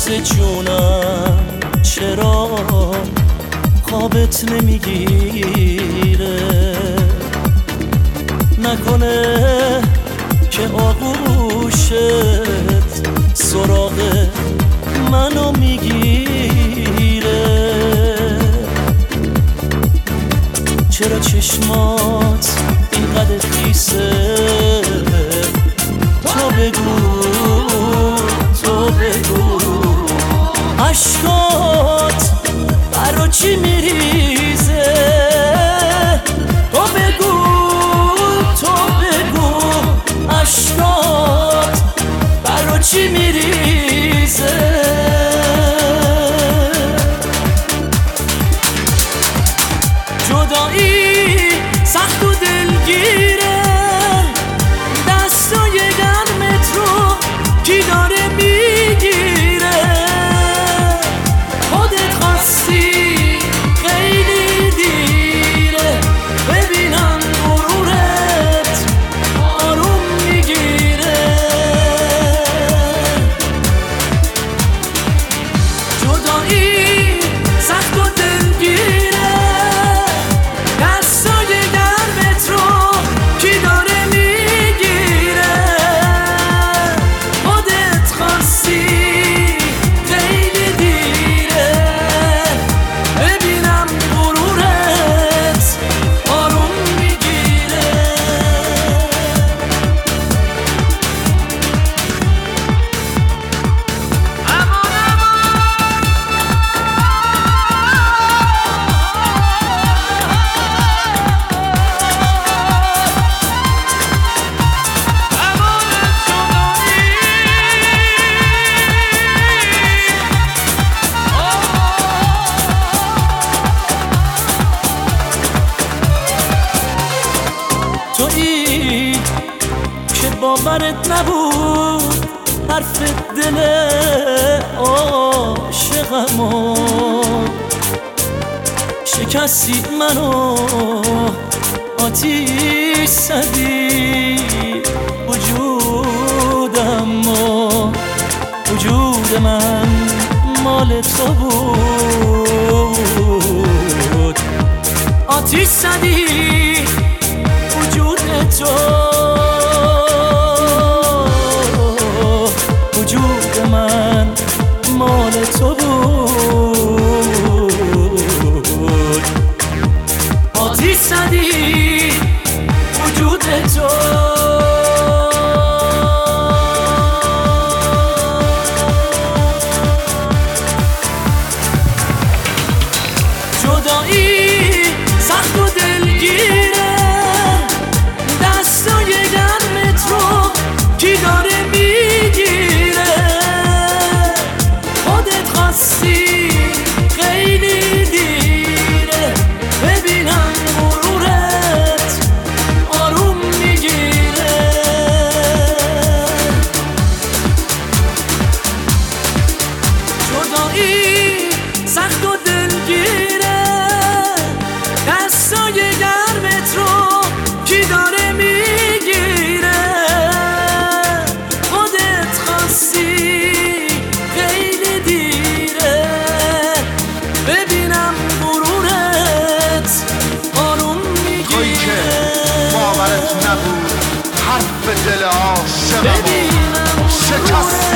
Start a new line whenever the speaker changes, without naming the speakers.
جونم چرا خوابت نمیگیره؟ نکنه که آغوشت سراغ منو میگیره؟ چرا چشمات اینقدر خیسه؟ تو بگو عشقات برا چی میریزه؟ تو بگو عشقات برا چی میریزه؟ جدایی سخت و دلگیره، دستای گرمت رو کی داره میگیره؟ خودت خواستی خیلی دیره، ببینم غرورت آروم میگیره. جدایی سخت و دلگیره، دستای گرمت رو کی داره میگیره؟ خودت خواستی خیلی دیره، ببینم غرورت آروم میگیره. تویی که باورت نبود حرف دل عاشقمو، شکستی منو آتیش زدی وجودمو. وجود من مال تو بود، آتیش زدی وجود تو. وجود من مال تو بود، آتیش زدی وجود تو. جدایی سخت و دلگیره، دستای گرمت رو کی داره میگیره؟ خودت خواستی خیلی دیره، ببینم غرورت آروم میگیره. جدایی سخت و دلگیره، دستای گرمت رو کی داره میگیره؟ خودت خواستی خیلی دیره، ببینم غرورت آروم میگیره.
تویی که باورت نبود حرف دل عاشقمو، شکست